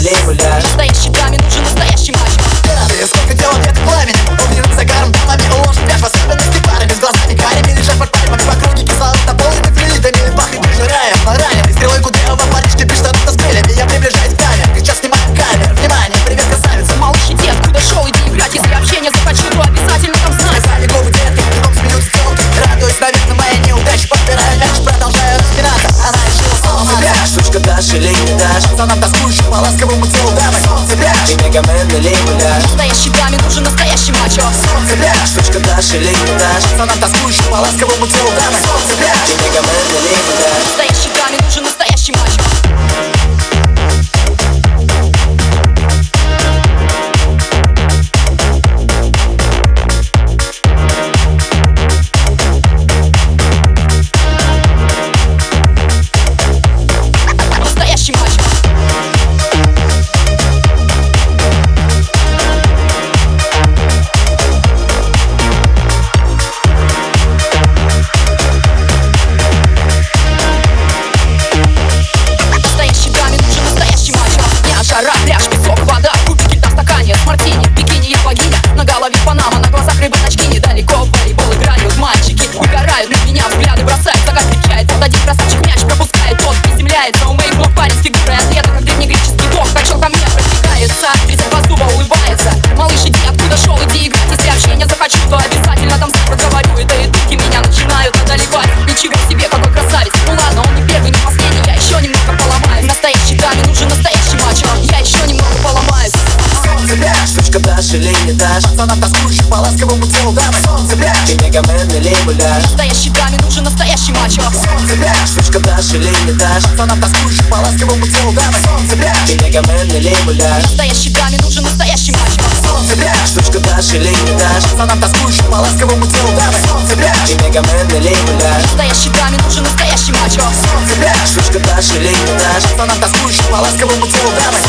лейбля. Настоящий камень, нужен настоящий мачо. Ты сколько делал это пламени, огненным загаром, дамами уложен пять. В особенности парами с глазами карими, лежат под пальмами в округе кислорода, полными флюидами. Пахнет пожираем, раненый стрелой кудрявого парнишки, без штанов с крыльями. Я приближаюсь к камере, сейчас снимаем камеру. Внимание, привет, красавица. Малыш, иди, откуда шел, иди играть. Если общение захочу, то обязательно там знать. Сказали губы детки, потом смеются телки. Радуюсь, наверное, моей неудачи, подбираю мяч, продолжаю распинаться. Она решила сломаться. Штучка дашь или не дашь, За нам тоскующим по ласковому телу дамы. Солнце пляж, ты мегамен на лейбля. Настоящий камень, нужен настоящий мачо. солнце пляж. Штучка дашь или не дашь, За нам тоскующим по ласковому телу дамы. Солнце пляж. ты мегамен на лейбля. Настоящий камень, нужен настоящий мачо. Настоящий мачо. Настоящий камень, нужен настоящий мачо. Я жара, пляж, песок, вода, кубики льда в стакане с мартини, в бикини я богиня. На голове панама, на глазах рыбы-очки. Недалеко в волейбол играют мальчики. Угорают на меня, взгляды бросают. Закат встречает, вот один красавчик мяч пропускает. Тот приземляется, умеет блок, парень с фигурой атлета, как древнегреческий бог. Качок ко мне продвигается, 32 зуба улыбается. Малыш, иди, откуда шел, иди играть. Если общение захочу, то обязательно там сам разговорю. Это и духи меня начинают одолевать. Ничего себе, какой красавец. Ну ладно, он не первый, не последний, я еще немного поломаюсь. Настоящий камень, нужен настоящий мачо. Я еще немного поломаюсь. Солнце пляж, Штучка дашь или не дашь, за нам тоскующим по ласковому телу дамы. Солнце пляж, ты мегамен на лейбля. Настоящий камень, нужен настоящий мачо. солнце пляж. Штучка дашь или не дашь, За нам тоскующим по ласковому телу дамы. Солнце пляж, ты мегамен на лейбля. Настоящий камень, нужен настоящий мачо. солнце пляж. Штучка дашь или не дашь, За нам тоскующим по ласковому телу дамы. Солнце пляж, ты мегамен на лейбля. Настоящий камень, нужен настоящий мачо. солнце пляж. Штучка дашь или не дашь, За нам тоскующим по ласковому телу дамы.